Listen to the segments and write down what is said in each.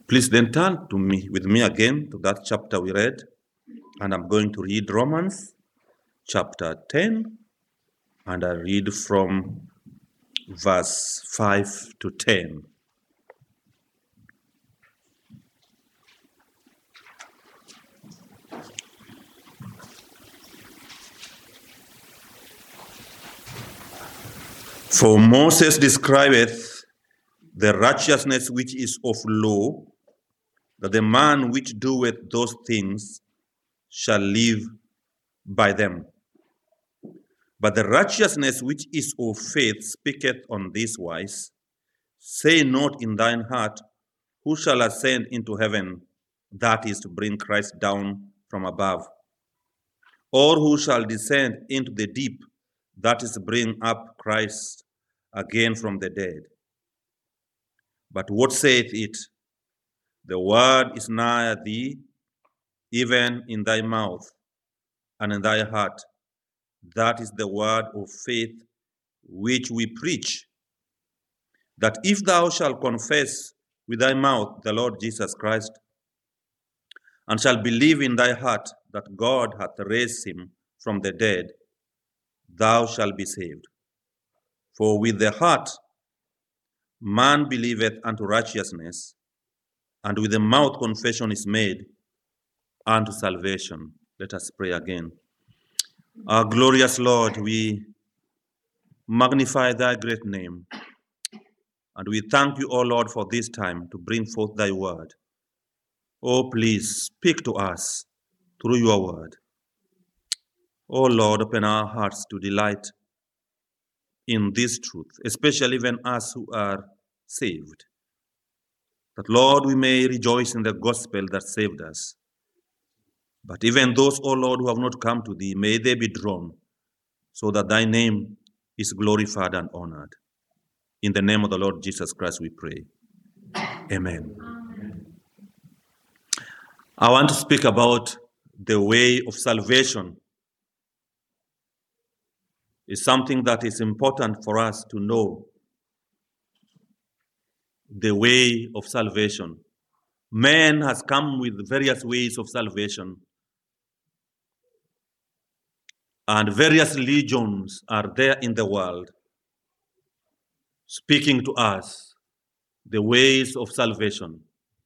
Please then turn with me again to that chapter we read, and I'm going to read Romans chapter 10, and I read from verse 5 to 10. For Moses describeth the righteousness which is of law, that the man which doeth those things shall live by them. But the righteousness which is of faith speaketh on this wise, say not in thine heart, who shall ascend into heaven, that is to bring Christ down from above, or who shall descend into the deep, that is to bring up Christ again from the dead. But what saith it? The word is nigh thee, even in thy mouth and in thy heart. That is the word of faith which we preach, that if thou shalt confess with thy mouth the Lord Jesus Christ, and shalt believe in thy heart that God hath raised him from the dead, thou shalt be saved. For with the heart man believeth unto righteousness, and with the mouth confession is made unto salvation. Let us pray again. Our glorious Lord, we magnify thy great name, and we thank you, O Lord, for this time to bring forth thy word. Oh, please speak to us through your word. Oh Lord, open our hearts to delight in this truth, especially when us who are saved. That, Lord, we may rejoice in the gospel that saved us. But even those, O Lord, who have not come to thee, may they be drawn, so that thy name is glorified and honored. In the name of the Lord Jesus Christ we pray. Amen. I want to speak about the way of salvation. It's something that is important for us to know. The way of salvation. Man has come with various ways of salvation. And various religions are there in the world, speaking to us the ways of salvation.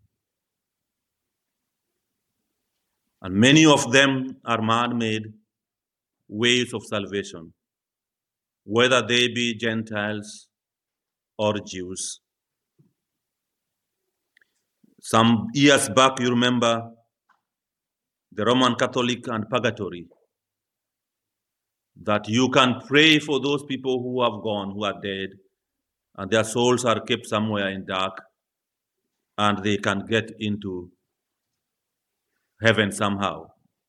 And many of them are man-made ways of salvation, whether they be Gentiles or Jews. Some years back, you remember the Roman Catholic and purgatory, that you can pray for those people who have gone, who are dead, and their souls are kept somewhere in dark, and they can get into heaven somehow.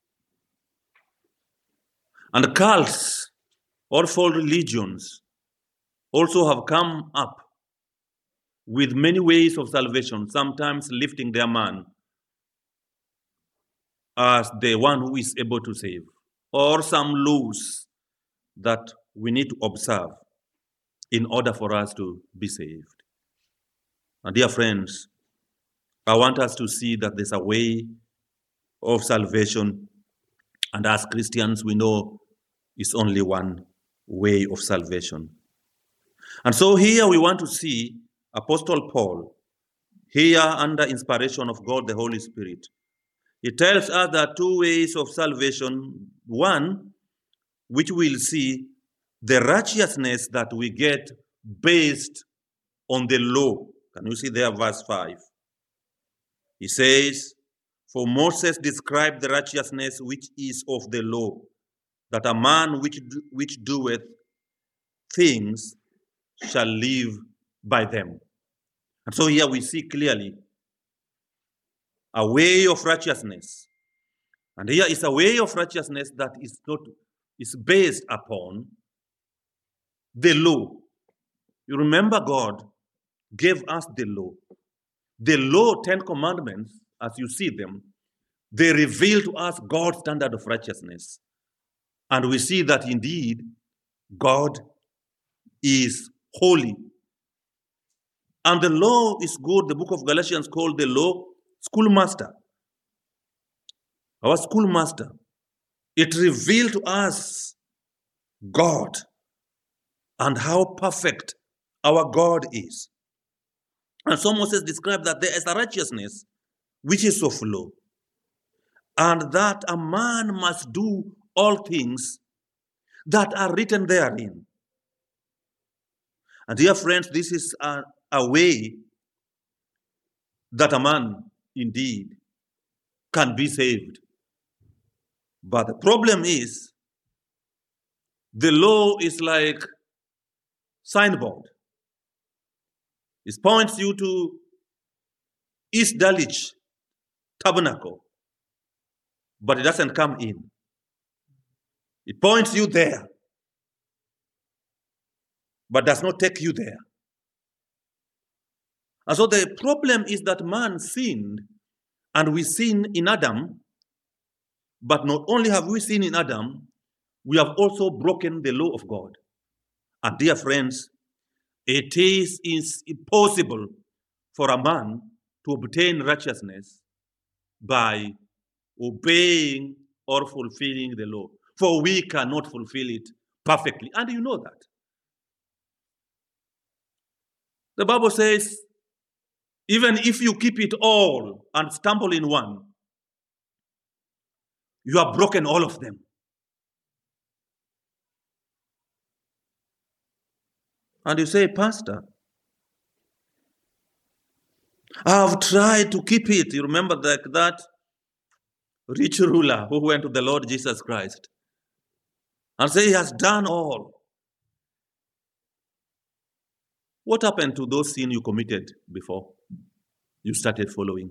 And cults or false religions also have come up with many ways of salvation, sometimes lifting their man as the one who is able to save, or some laws that we need to observe in order for us to be saved. And dear friends, I want us to see that there's a way of salvation, and as Christians we know it's only one way of salvation. And so here we want to see Apostle Paul, here under inspiration of God the Holy Spirit. He tells us there are two ways of salvation. One, which we'll see, the righteousness that we get based on the law. Can you see there, verse 5? He says, for Moses described the righteousness which is of the law, that a man which doeth things shall live by them. And so here we see clearly a way of righteousness. And here is a way of righteousness that is based upon the law. You remember God gave us the law. The law, 10 commandments, as you see them, they reveal to us God's standard of righteousness. And we see that indeed God is holy. And the law is good. The book of Galatians called the law schoolmaster. Our schoolmaster. It revealed to us God and how perfect our God is. And so Moses described that there is a righteousness which is of law, and that a man must do all things that are written therein. And dear friends, this is a way that a man indeed can be saved. But the problem is, the law is like signboard. It points you to East Dulwich Tabernacle, but it doesn't come in. It points you there, but does not take you there. And so the problem is that man sinned, and we sin in Adam, but not only have we sinned in Adam, we have also broken the law of God. And dear friends, it is impossible for a man to obtain righteousness by obeying or fulfilling the law. For we cannot fulfill it perfectly. And you know that. The Bible says, even if you keep it all and stumble in one, you have broken all of them. And you say, Pastor, I have tried to keep it. You remember that rich ruler who went to the Lord Jesus Christ and said he has done all. What happened to those sins you committed before you started following?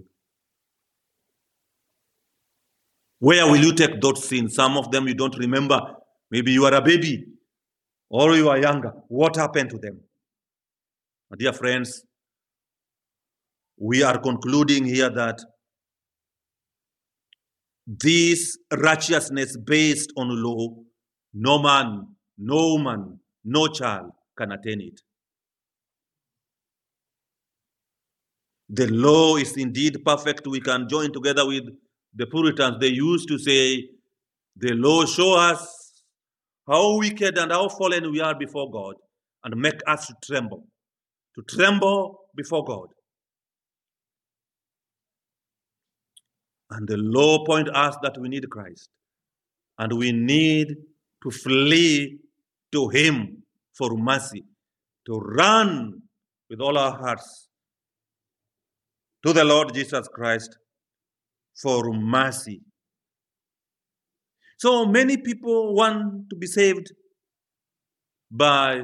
Where will you take those sins? Some of them you don't remember. Maybe you are a baby or you are younger. What happened to them? Dear friends, we are concluding here that this righteousness based on law, no man, no woman, no child can attain it. The law is indeed perfect. We can join together with the Puritans. They used to say, the law shows us how wicked and how fallen we are before God and make us to tremble before God. And the law points us that we need Christ. And we need to flee to him for mercy, to run with all our hearts to the Lord Jesus Christ for mercy. So many people want to be saved by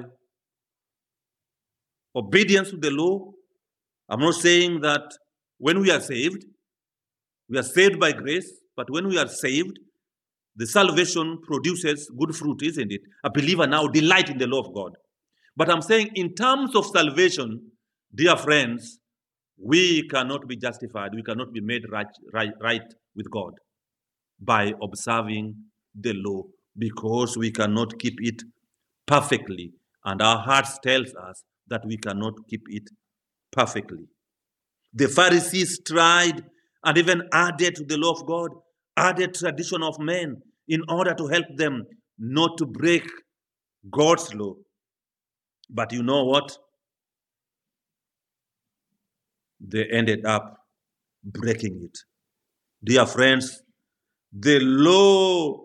obedience to the law. I'm not saying that when we are saved by grace, but when we are saved, the salvation produces good fruit, isn't it? A believer now delights in the law of God. But I'm saying in terms of salvation, dear friends, we cannot be justified. We cannot be made right with God by observing the law, because we cannot keep it perfectly. And our hearts tells us that we cannot keep it perfectly. The Pharisees tried and even added to the law of God, added tradition of men in order to help them not to break God's law. But you know what? They ended up breaking it. Dear friends, the law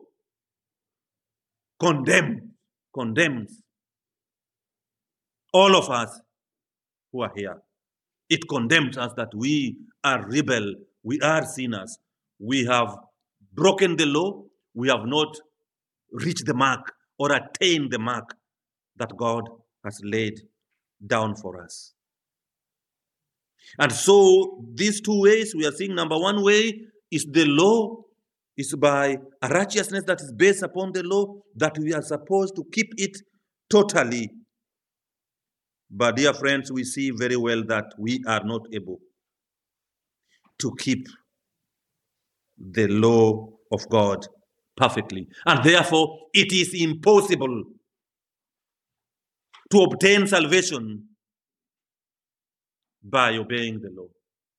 condemns all of us who are here. It condemns us that we are rebel, we are sinners. We have broken the law, we have not reached the mark or attained the mark that God has laid down for us. And so these two ways we are seeing, number one way is the law is by a righteousness that is based upon the law, that we are supposed to keep it totally. But dear friends, we see very well that we are not able to keep the law of God perfectly. And therefore, it is impossible to obtain salvation by obeying the law.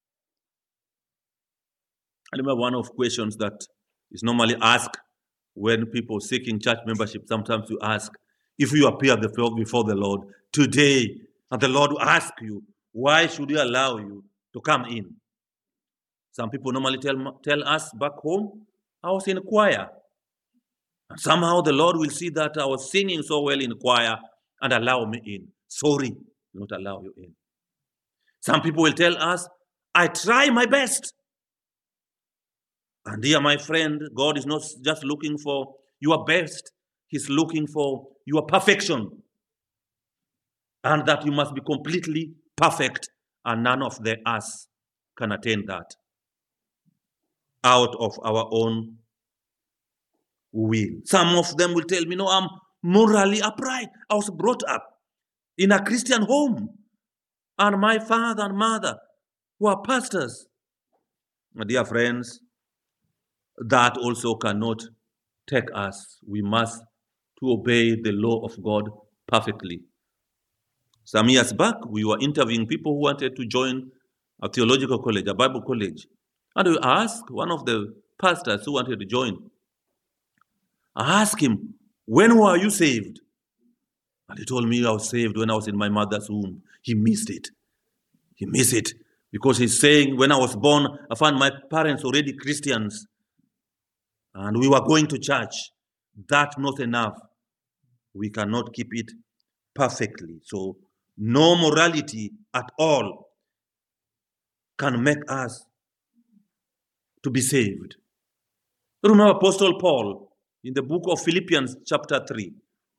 I remember one of the questions that is normally asked when people seeking church membership. Sometimes you ask, if you appear before the Lord today, and the Lord will ask you, why should He allow you to come in? Some people normally tell us back home, I was in choir. And somehow the Lord will see that I was singing so well in choir and allow me in. Sorry, not allow you in. Some people will tell us, I try my best. And dear my friend, God is not just looking for your best, He's looking for your perfection. And that you must be completely perfect, and none of us can attain that out of our own will. Some of them will tell me, no, I'm morally upright. I was brought up in a Christian home, and my father and mother were pastors. My dear friends, that also cannot take us. We must to obey the law of God perfectly. Some years back, we were interviewing people who wanted to join a theological college, a Bible college. And we asked one of the pastors who wanted to join, I asked him, when were you saved? And he told me I was saved when I was in my mother's womb. He missed it. He missed it because he's saying, when I was born, I found my parents already Christians. And we were going to church. That's not enough. We cannot keep it perfectly. So no morality at all can make us to be saved. Remember Apostle Paul in the book of Philippians chapter 3.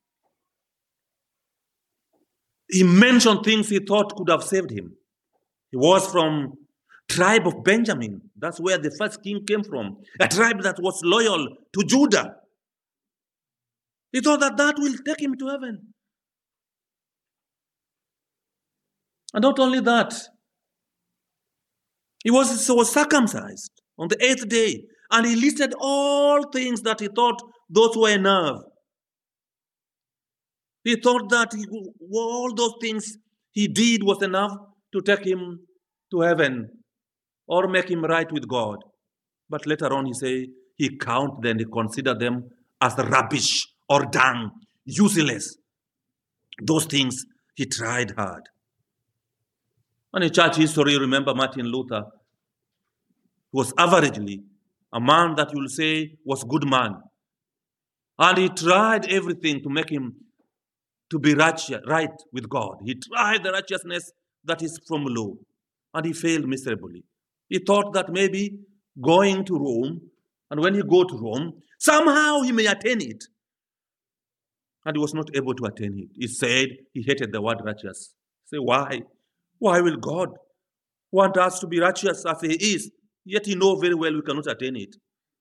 He mentioned things he thought could have saved him. He was from tribe of Benjamin. That's where the first king came from. A tribe that was loyal to Judah. He thought that will take him to heaven. And not only that, he was circumcised on the 8th day. And he listed all things that he thought those were enough. He thought that all those things he did was enough to take him to heaven or make him right with God. But later on he counted them, he considered them as rubbish or dung, useless. Those things he tried hard. And in church history, remember Martin Luther was averagely a man that you'll say was a good man. And he tried everything to make him to be right with God. He tried the righteousness that is from law. And he failed miserably. He thought that maybe going to Rome, and when he go to Rome, somehow he may attain it. And he was not able to attain it. He said he hated the word righteous. Say, why? Why will God want us to be righteous as He is? Yet He knows very well we cannot attain it.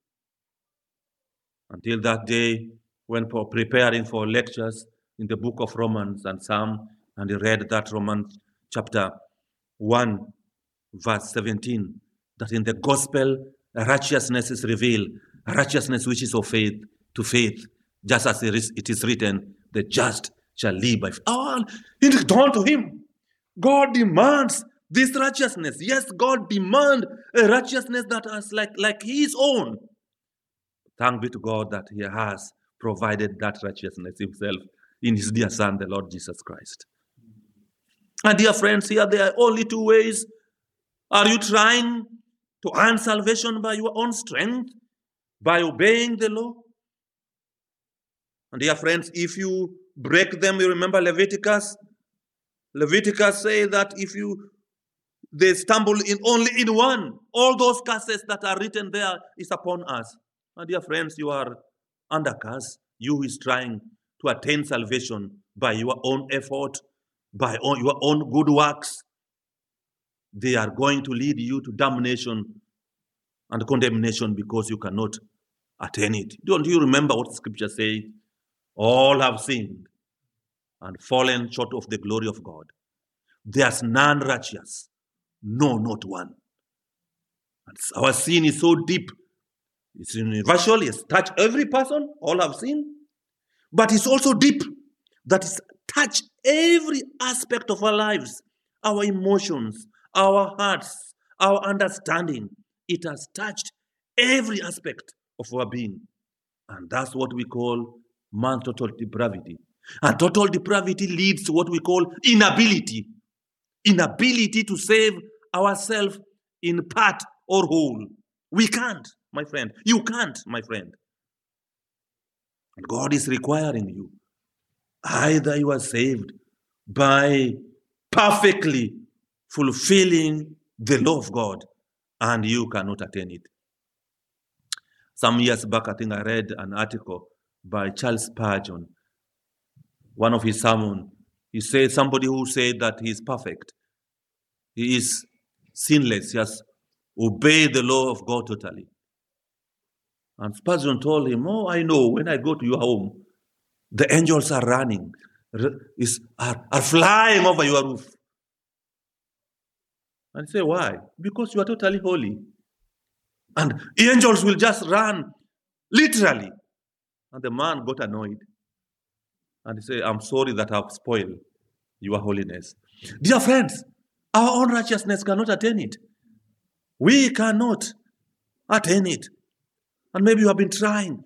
Until that day, when preparing for lectures in the book of Romans and Psalm, and he read that Romans chapter 1, verse 17, that in the gospel, righteousness is revealed, righteousness which is of faith to faith, just as it is written, the just shall live by faith. Oh, it dawned to him. God demands this righteousness. Yes, God demands a righteousness that is like His own. Thank be to God that He has provided that righteousness Himself in His dear Son, the Lord Jesus Christ. And dear friends, here there are only two ways. Are you trying to earn salvation by your own strength, by obeying the law? And dear friends, if you break them, you remember Leviticus say that if they stumble only in one, all those curses that are written there is upon us. My dear friends, you are under curse. You who is trying to attain salvation by your own effort, by your own good works, they are going to lead you to damnation and condemnation because you cannot attain it. Don't you remember what the scripture says? All have sinned and fallen short of the glory of God. There's none righteous, no, not one. And our sin is so deep. It's universal, it's touched every person, all have sinned. But it's also deep, that it's touched every aspect of our lives, our emotions, our hearts, our understanding. It has touched every aspect of our being. And that's what we call man's total depravity. And total depravity leads to what we call inability. Inability to save ourselves in part or whole. We can't, my friend. You can't, my friend. And God is requiring you. Either you are saved by perfectly fulfilling the law of God, and you cannot attain it. Some years back, I think I read an article by Charles Spurgeon. One of his sermons, he said somebody who said that he is perfect, he is sinless, he has obeyed the law of God totally. And Spurgeon told him, "Oh, I know, when I go to your home, the angels are running, are flying over your roof." And he said, "Why? Because you are totally holy. And angels will just run, literally." And the man got annoyed. And he said, "I'm sorry that I've spoiled your holiness." Dear friends, our own righteousness cannot attain it. We cannot attain it. And maybe you have been trying,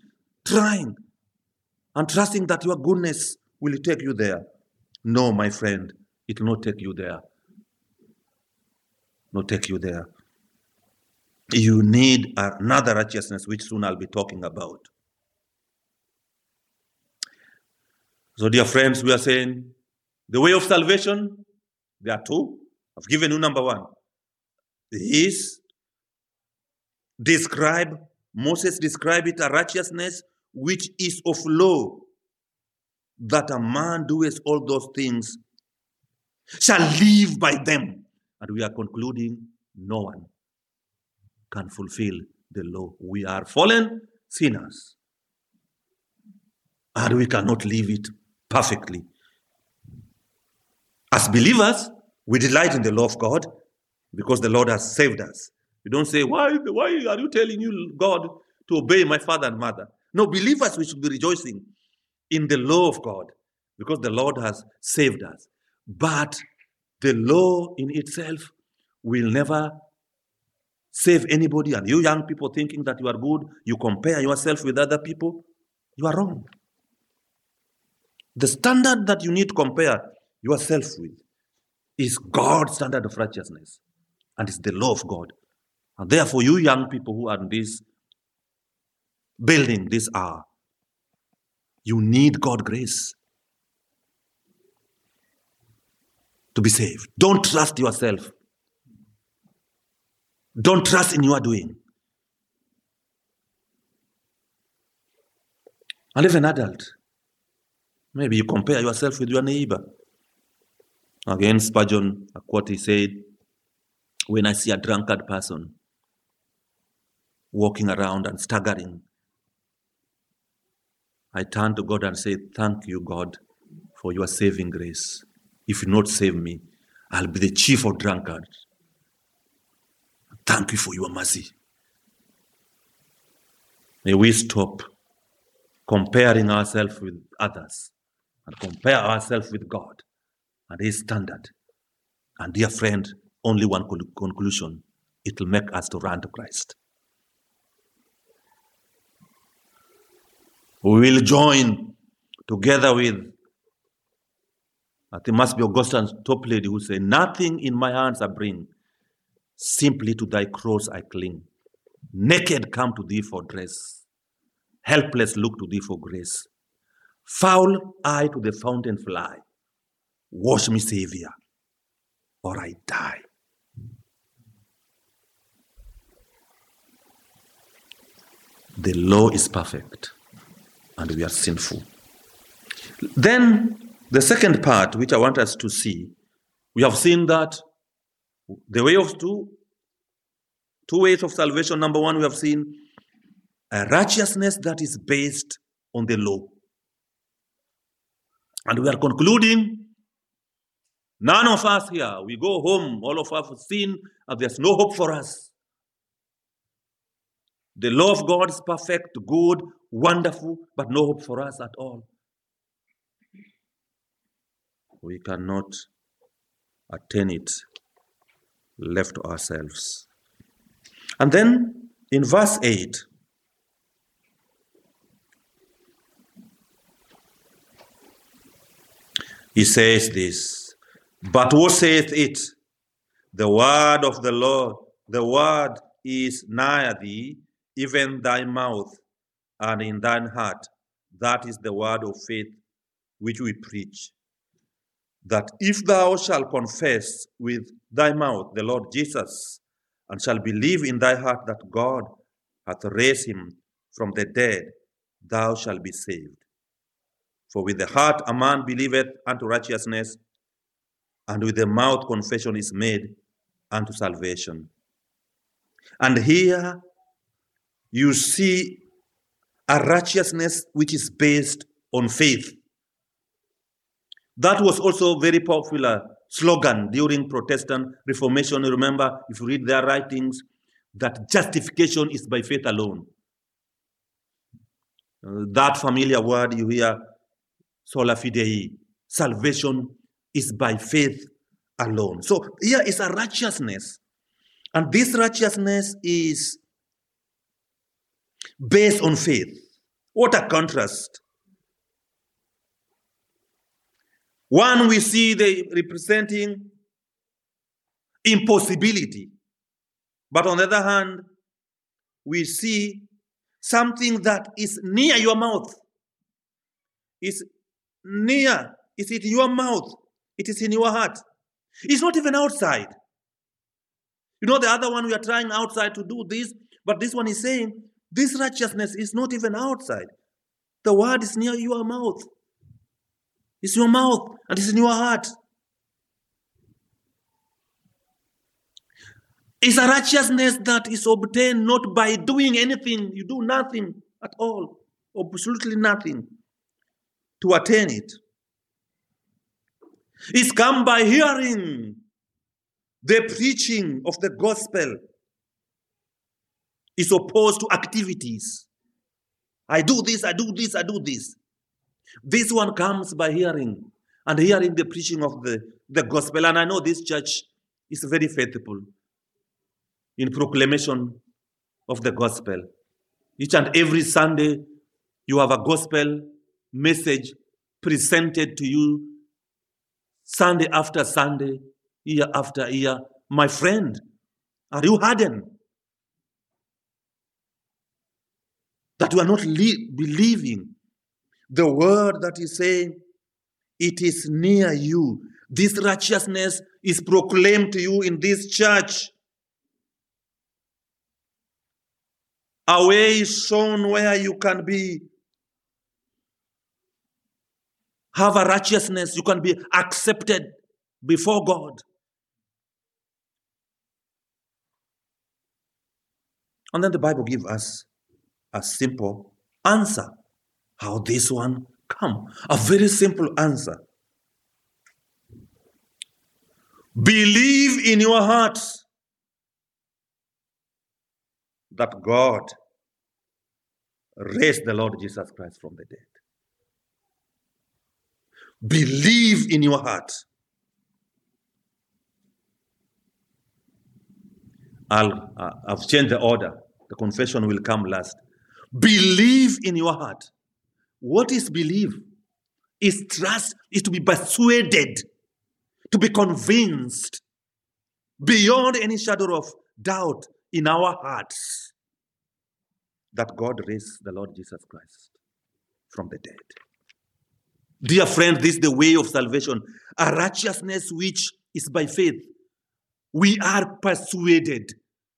and trusting that your goodness will take you there. No, my friend, it will not take you there. Not take you there. You need another righteousness, which soon I'll be talking about. So, dear friends, we are saying the way of salvation, there are two. I've given you number one. Moses described it, a righteousness which is of law, that a man doeth all those things shall live by them. And we are concluding, no one can fulfill the law. We are fallen sinners, and we cannot live it perfectly. As believers, we delight in the law of God because the Lord has saved us. We don't say, why are you telling you, God, to obey my father and mother? No, believers, we should be rejoicing in the law of God because the Lord has saved us. But the law in itself will never save anybody. And you young people thinking that you are good, you compare yourself with other people, you are wrong. The standard that you need to compare yourself with is God's standard of righteousness, and it's the law of God. And therefore, you young people who are in this building this hour, you need God's grace to be saved. Don't trust yourself. Don't trust in your doing. And if an adult, maybe you compare yourself with your neighbor. Again, Spurgeon, what he said, when I see a drunkard person walking around and staggering, I turn to God and say, thank you, God, for your saving grace. If you not save me, I'll be the chief of drunkards. Thank you for your mercy. May we stop comparing ourselves with others and compare ourselves with God and His standard. And dear friend, only one conclusion: it will make us to run to Christ. We will join together with, I think it must be Augustine's top lady, who said, nothing in my hands I bring, simply to thy cross I cling. Naked come to thee for dress, helpless look to thee for grace. Foul I to the fountain fly, wash me, Savior, or I die. The law is perfect, and we are sinful. Then, the second part, which I want us to see, we have seen that the way of two ways of salvation. Number one, we have seen a righteousness that is based on the law. And we are concluding, none of us here, we go home, all of us have sinned, and there's no hope for us. The law of God is perfect, good, wonderful, but no hope for us at all. We cannot attain it left to ourselves. And then in verse 8, he says this, but what saith it? The word of the Lord, the word is nigh thee, even thy mouth and in thine heart. That is the word of faith which we preach. That if thou shalt confess with thy mouth the Lord Jesus, and shalt believe in thy heart that God hath raised him from the dead, thou shalt be saved. For with the heart a man believeth unto righteousness, and with the mouth confession is made unto salvation. And here you see a righteousness which is based on faith. That was also a very popular slogan during Protestant Reformation. You remember, if you read their writings, that justification is by faith alone. That familiar word you hear, sola fide, salvation is by faith alone. So here is a righteousness. And this righteousness is based on faith. What a contrast. One, we see they representing impossibility. But on the other hand, we see something that is near your mouth. It's near. It's in your mouth. It is in your heart. It's not even outside. You know, the other one, we are trying outside to do this, but this one is saying, this righteousness is not even outside. The word is near your mouth. It's your mouth and it's in your heart. It's a righteousness that is obtained not by doing anything. You do nothing at all, absolutely nothing to attain it. It's come by hearing the preaching of the gospel. Is opposed to activities. I do this, I do this, I do this. This one comes by hearing, and hearing the preaching of the gospel. And I know this church is very faithful in proclamation of the gospel. Each and every Sunday, you have a gospel message presented to you Sunday after Sunday, year after year. My friend, are you hardened? That you are not believing the word that is saying, it is near you. This righteousness is proclaimed to you in this church. A way is shown where you can have a righteousness, you can be accepted before God. And then the Bible gives us a simple answer. How this one come? A very simple answer. Believe in your heart that God raised the Lord Jesus Christ from the dead. Believe in your heart. I've changed the order. The confession will come last. Believe in your heart. What is believe? Is trust, is to be persuaded, to be convinced beyond any shadow of doubt in our hearts that God raised the Lord Jesus Christ from the dead. Dear friend, this is the way of salvation, a righteousness which is by faith. We are persuaded.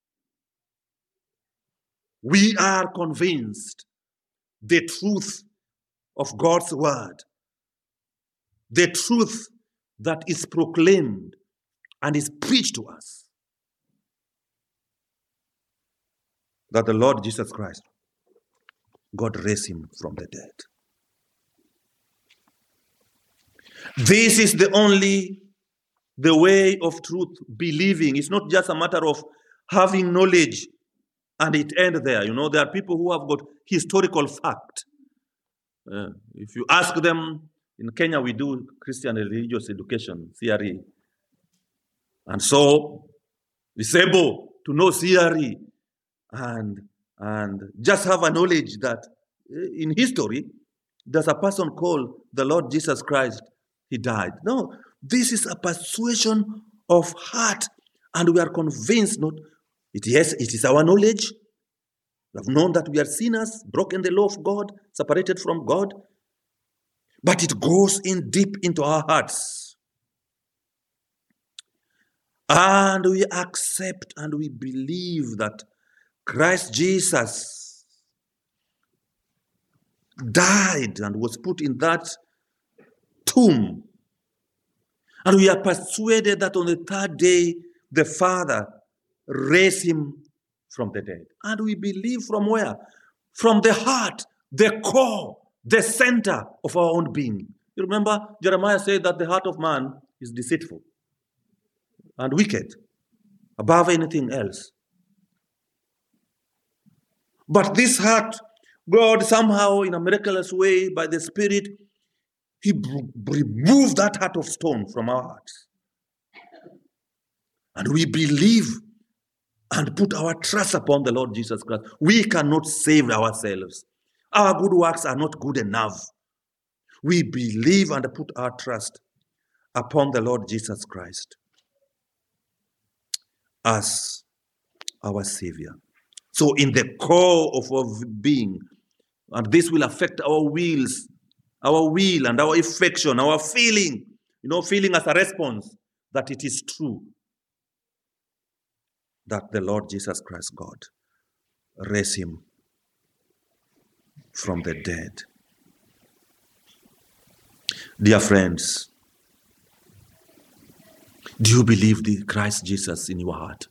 We are convinced the truth of God's word, the truth that is proclaimed and is preached to us, that the Lord Jesus Christ, God raised him from the dead. This is the way of truth, believing. It's not just a matter of having knowledge and it ends there. You know, there are people who have got historical fact. If you ask them, in Kenya we do Christian religious education, CRE. And so is able to know theory and just have a knowledge that in history, there's a person called the Lord Jesus Christ. He died. No, this is a persuasion of heart, and we are convinced not. Yes, it is our knowledge. We have known that we are sinners, broken the law of God, separated from God. But it goes in deep into our hearts. And we accept and we believe that Christ Jesus died and was put in that tomb. And we are persuaded that on the third day, the Father raised him from the dead. And we believe from where? From the heart, the core, the center of our own being. You remember, Jeremiah said that the heart of man is deceitful and wicked above anything else. But this heart, God somehow, in a miraculous way, by the Spirit, he removed that heart of stone from our hearts. And we believe and put our trust upon the Lord Jesus Christ. We cannot save ourselves. Our good works are not good enough. We believe and put our trust upon the Lord Jesus Christ as our Savior. So in the core of our being, and this will affect our wills, our will and our affection, our feeling, feeling as a response that it is true that the Lord Jesus Christ, God, raised him from the dead. Dear friends, do you believe the Christ Jesus in your heart?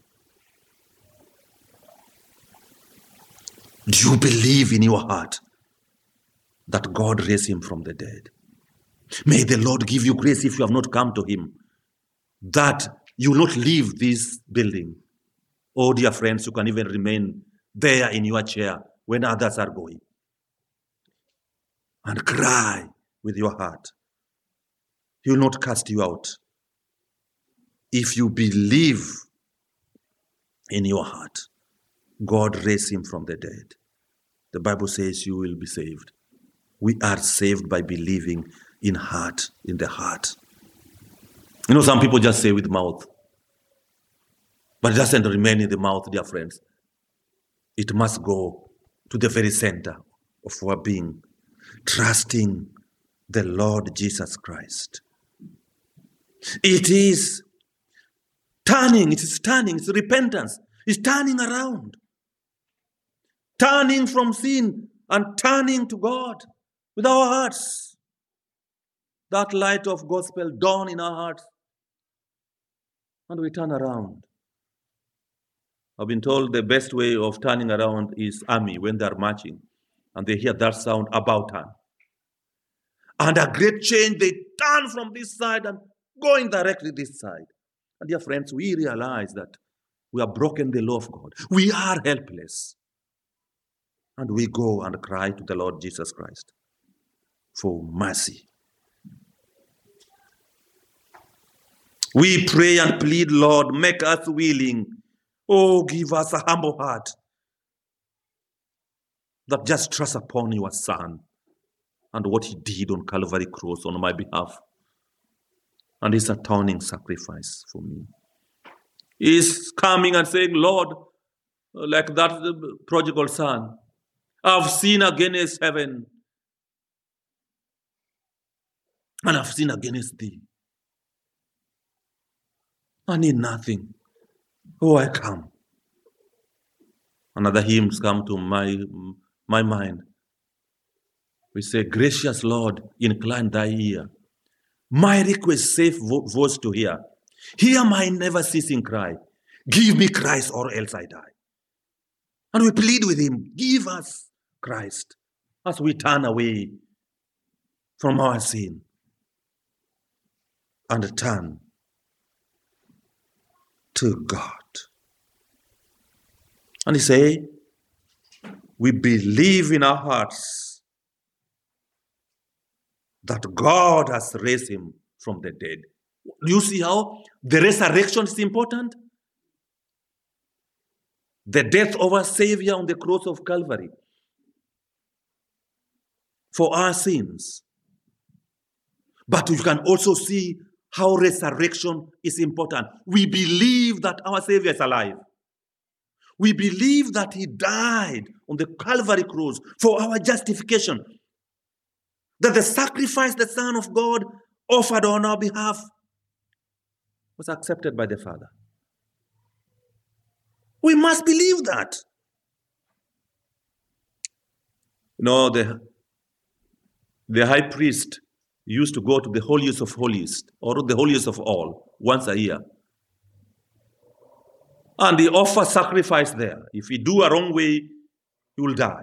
Do you believe in your heart that God raised him from the dead? May the Lord give you grace if you have not come to him, that you will not leave this building. Oh, dear friends, you can even remain there in your chair when others are going and cry with your heart. He will not cast you out if you believe in your heart God raised him from the dead. The Bible says you will be saved. We are saved by believing in the heart. Some people just say with mouth, but it doesn't remain in the mouth, dear friends. It must go to the very center of our being, trusting the Lord Jesus Christ. It is turning, it's repentance. It's turning around. Turning from sin and turning to God with our hearts. That light of gospel dawn in our hearts. And we turn around. I've been told the best way of turning around is army when they're marching and they hear that sound, about turn. And a great change, they turn from this side and going directly this side. And dear friends, we realize that we have broken the law of God. We are helpless. And we go and cry to the Lord Jesus Christ for mercy. We pray and plead, Lord, make us willing. Oh, give us a humble heart that just trusts upon your Son and what he did on Calvary cross on my behalf and his atoning sacrifice for me. He's coming and saying, Lord, like that prodigal son, I've sinned against heaven and I've sinned against thee. I need nothing. Oh, I come. Another hymns come to my mind. We say, gracious Lord, incline thy ear. My request safe voice to hear. Hear my never ceasing cry. Give me Christ or else I die. And we plead with him, give us Christ as we turn away from our sin and turn to God. And he say, we believe in our hearts that God has raised him from the dead. Do you see how the resurrection is important? the death of our Savior on the cross of Calvary for our sins. But you can also see how resurrection is important. We believe that our Savior is alive. We believe that he died on the Calvary cross for our justification. That the sacrifice the Son of God offered on our behalf was accepted by the Father. We must believe that. You know, the high priest used to go to the holiest of holies, or the holiest of all, once a year. And he offers sacrifice there. If he do a wrong way, he will die.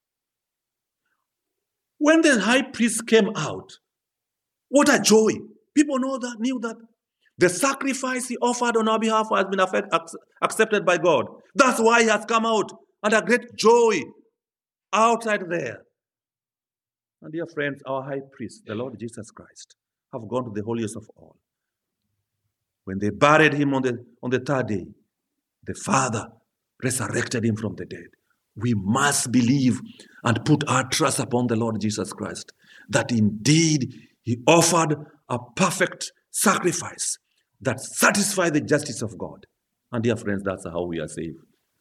When the high priest came out, what a joy. People knew that the sacrifice he offered on our behalf has been accepted by God. That's why he has come out, and a great joy outside there. And dear friends, our high priest, the Lord Jesus Christ, have gone to the holiest of all. When they buried him on the third day, the Father resurrected him from the dead. We must believe and put our trust upon the Lord Jesus Christ, that indeed he offered a perfect sacrifice that satisfies the justice of God. And dear friends, that's how we are saved.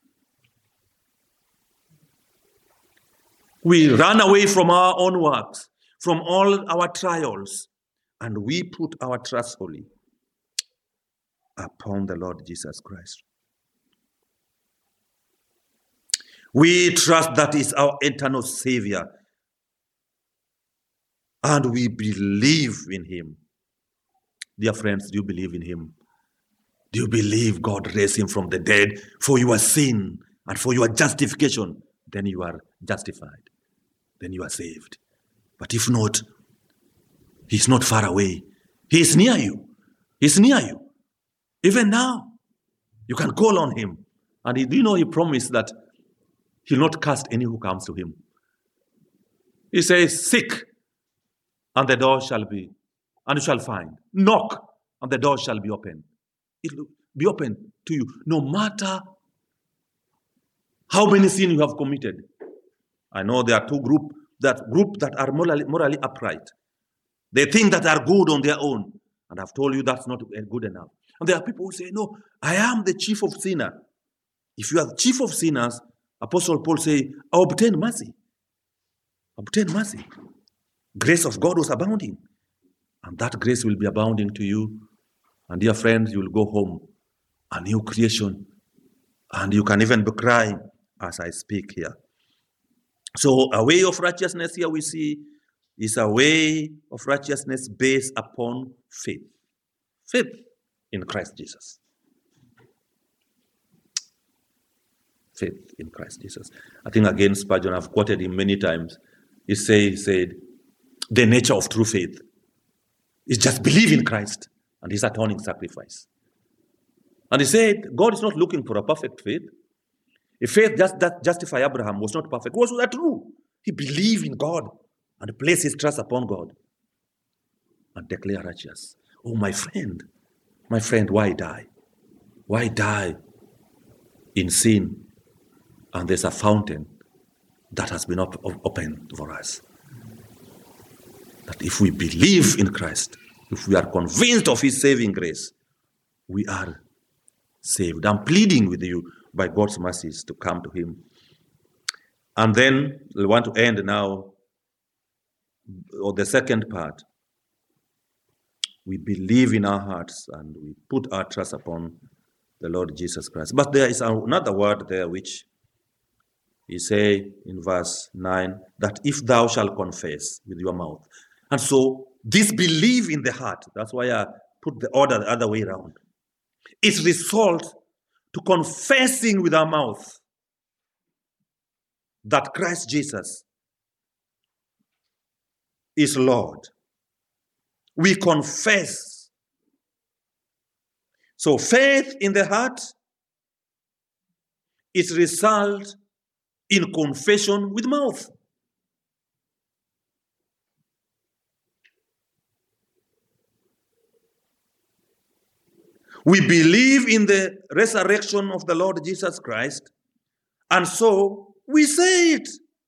We run away from our own works, from all our trials, and we put our trust wholly upon the Lord Jesus Christ. We trust that is our eternal Savior, and we believe in him. Dear friends, do you believe in him? Do you believe God raised him from the dead for your sin and for your justification? Then you are justified. Then you are saved. But if not, he's not far away. He is near you. He's near you. Even now, you can call on him. And he promised that he'll not cast any who comes to him. He says, seek, and the door shall be, and you shall find. Knock, and the door shall be open. It will be open to you, no matter how many sins you have committed. I know there are two groups that are morally upright. They think that they are good on their own. And I've told you that's not good enough. And there are people who say, no, I am the chief of sinners. If you are the chief of sinners, Apostle Paul says, I obtain mercy. Obtain mercy. Grace of God was abounding. And that grace will be abounding to you. And dear friends, you will go home, a new creation. And you can even be crying as I speak here. So a way of righteousness here we see is a way of righteousness based upon faith. Faith in Christ Jesus. Faith in Christ Jesus. I think again Spurgeon, I've quoted him many times. He said, the nature of true faith is just believe in Christ and his atoning sacrifice. And he said, God is not looking for a perfect faith. A faith that justified Abraham was not perfect. Was that true? He believed in God and placed his trust upon God and declared righteous. Oh, my friend, why die? Why die in sin? And there's a fountain that has been opened for us. That if we believe in Christ, if we are convinced of his saving grace, we are saved. I'm pleading with you by God's mercies to come to him. And then we want to end now, or the second part. We believe in our hearts and we put our trust upon the Lord Jesus Christ. But there is another word there which he say in verse 9, that if thou shalt confess with your mouth. And so this belief in the heart, that's why I put the order the other way around. It's result to confessing with our mouth that Christ Jesus is Lord. We confess. So faith in the heart is result in confession with mouth. We believe in the resurrection of the Lord Jesus Christ, And so we say it.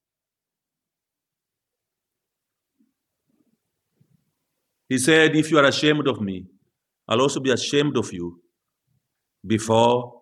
He said, if you are ashamed of me, I'll also be ashamed of you before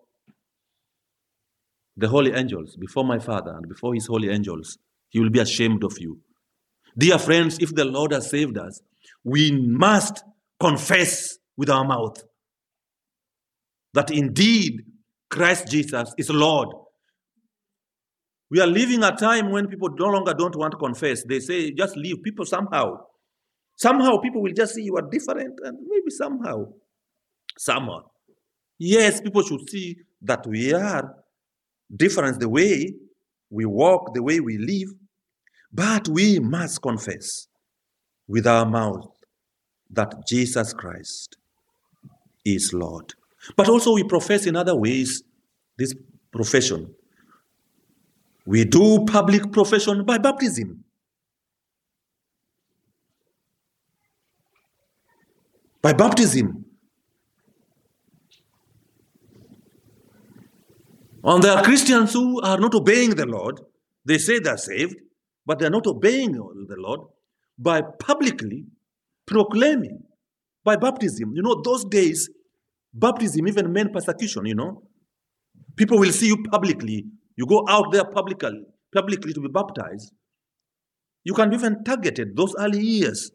the holy angels, before my Father and before his holy angels. He will be ashamed of you. Dear friends, if the Lord has saved us, we must confess with our mouth that indeed Christ Jesus is Lord. We are living a time when people no longer don't want to confess. They say, just leave. People somehow people will just see you are different, and maybe somehow. Yes, people should see that we are different, the way we walk, the way we live, but we must confess with our mouth that Jesus Christ is Lord. But also we profess in other ways this profession. We do public profession by baptism. By baptism. And there are Christians who are not obeying the Lord. They say they're saved, but they're not obeying the Lord by publicly proclaiming by baptism. You know, those days, baptism even meant persecution, you know. People will see you publicly. You go out there publicly to be baptized. You can be even targeted those early years.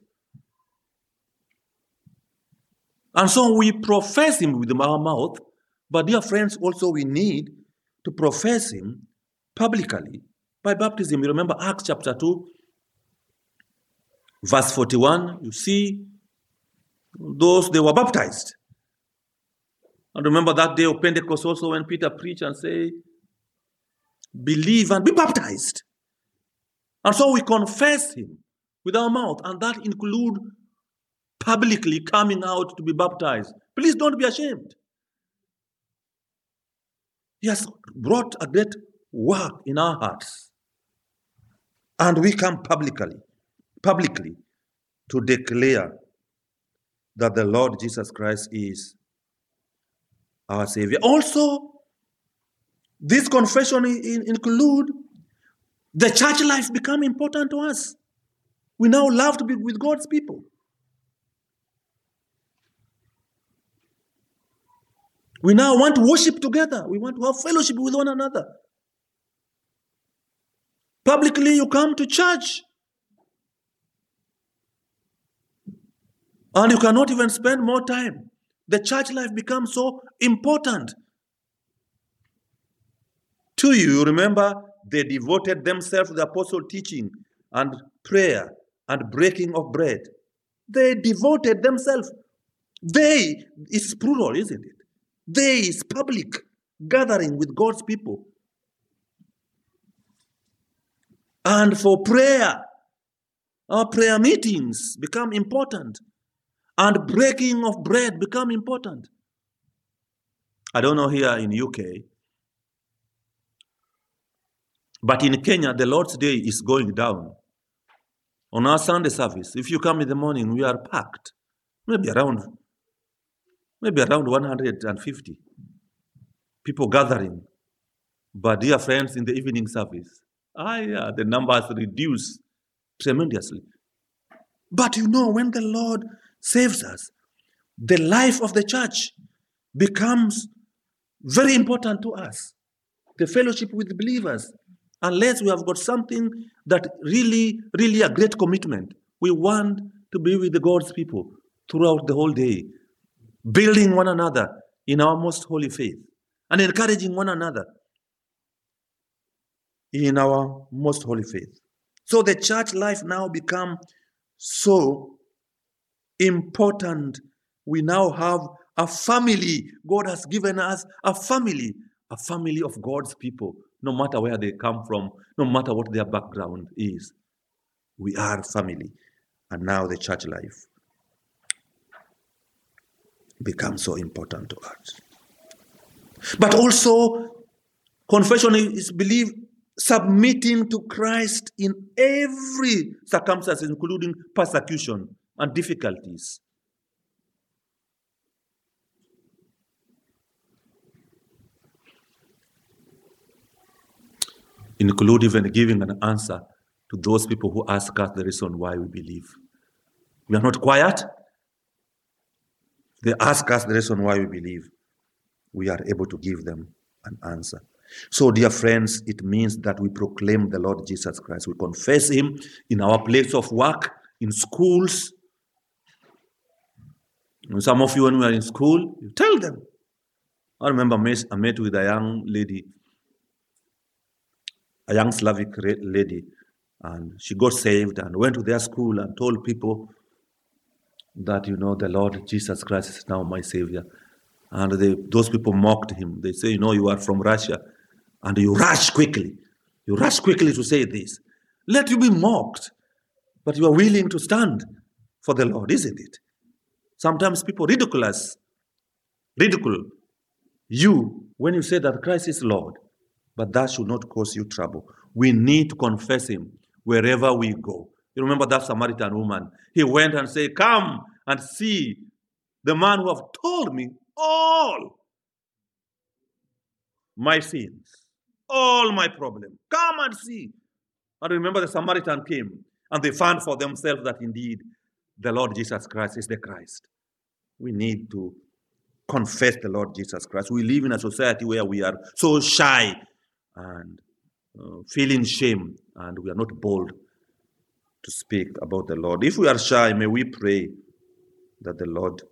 And so we profess him with our mouth, but dear friends, also we need to profess him publicly by baptism. You remember Acts chapter 2, verse 41, you see they were baptized. And remember that day of Pentecost also when Peter preached and said, believe and be baptized. And so we confess him with our mouth, and that includes publicly coming out to be baptized. Please don't be ashamed. He has brought a great work in our hearts. And we come publicly to declare that the Lord Jesus Christ is our Savior. Also, this confession include the church life become important to us. We now love to be with God's people. We now want to worship together. We want to have fellowship with one another. Publicly, you come to church. And you cannot even spend more time. The church life becomes so important to you. You remember, they devoted themselves to the apostle teaching and prayer and breaking of bread. They devoted themselves. They is plural, isn't it? They is public gathering with God's people. And for prayer, our prayer meetings become important. And breaking of bread become important. I don't know here in UK, but in Kenya, the Lord's Day is going down. On our Sunday service, if you come in the morning, we are packed. Maybe around 150 people gathering. But dear friends, in the evening service, the numbers reduce tremendously. But you know, when the Lord saves us, the life of the church becomes very important to us. The fellowship with believers, unless we have got something that really a great commitment. We want to be with God's people throughout the whole day, building one another in our most holy faith and encouraging one another in our most holy faith. So the church life now becomes so important. We now have a family. God has given us a family of God's people, no matter where they come from, no matter what their background is. We are family. And now the church life becomes so important to us. But also, confession is belief submitting to Christ in every circumstance, including persecution and difficulties. include even giving an answer to those people who ask us the reason why we believe. We are not quiet. They ask us the reason why we believe. We are able to give them an answer. So, dear friends, it means that we proclaim the Lord Jesus Christ. We confess him in our place of work, in schools. And some of you, when we are in school, you tell them. I remember I met with a young lady, a young Slavic lady, and she got saved and went to their school and told people that, the Lord Jesus Christ is now my Savior. And those people mocked him. They say, you are from Russia, and you rush quickly. You rush quickly to say this. Let you be mocked, but you are willing to stand for the Lord, isn't it? Sometimes people ridicule you when you say that Christ is Lord, but that should not cause you trouble. We need to confess him wherever we go. You remember that Samaritan woman? He went and said, come and see the man who have told me all my sins, all my problems. Come and see. And remember, the Samaritan came and they found for themselves that indeed the Lord Jesus Christ is the Christ. We need to confess the Lord Jesus Christ. We live in a society where we are so shy and feeling shame, and we are not bold to speak about the Lord. If we are shy, may we pray that the Lord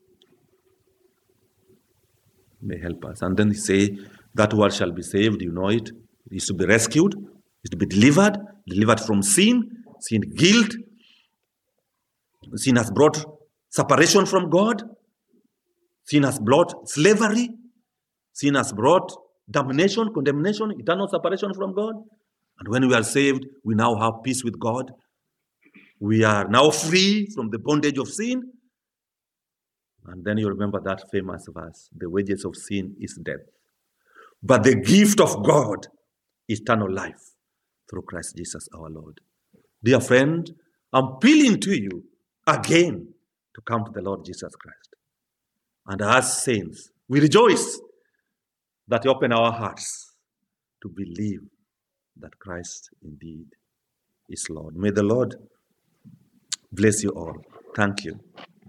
may help us. And then he say, that world shall be saved, you know it. It is to be rescued, it is to be delivered from sin guilt. Sin has brought separation from God. Sin has brought slavery. Sin has brought damnation, condemnation, eternal separation from God. And when we are saved, we now have peace with God. We are now free from the bondage of sin. And then you remember that famous verse, the wages of sin is death. But the gift of God is eternal life through Christ Jesus our Lord. Dear friend, I'm appealing to you again to come to the Lord Jesus Christ. And as saints, we rejoice that you open our hearts to believe that Christ indeed is Lord. May the Lord bless you all. Thank you.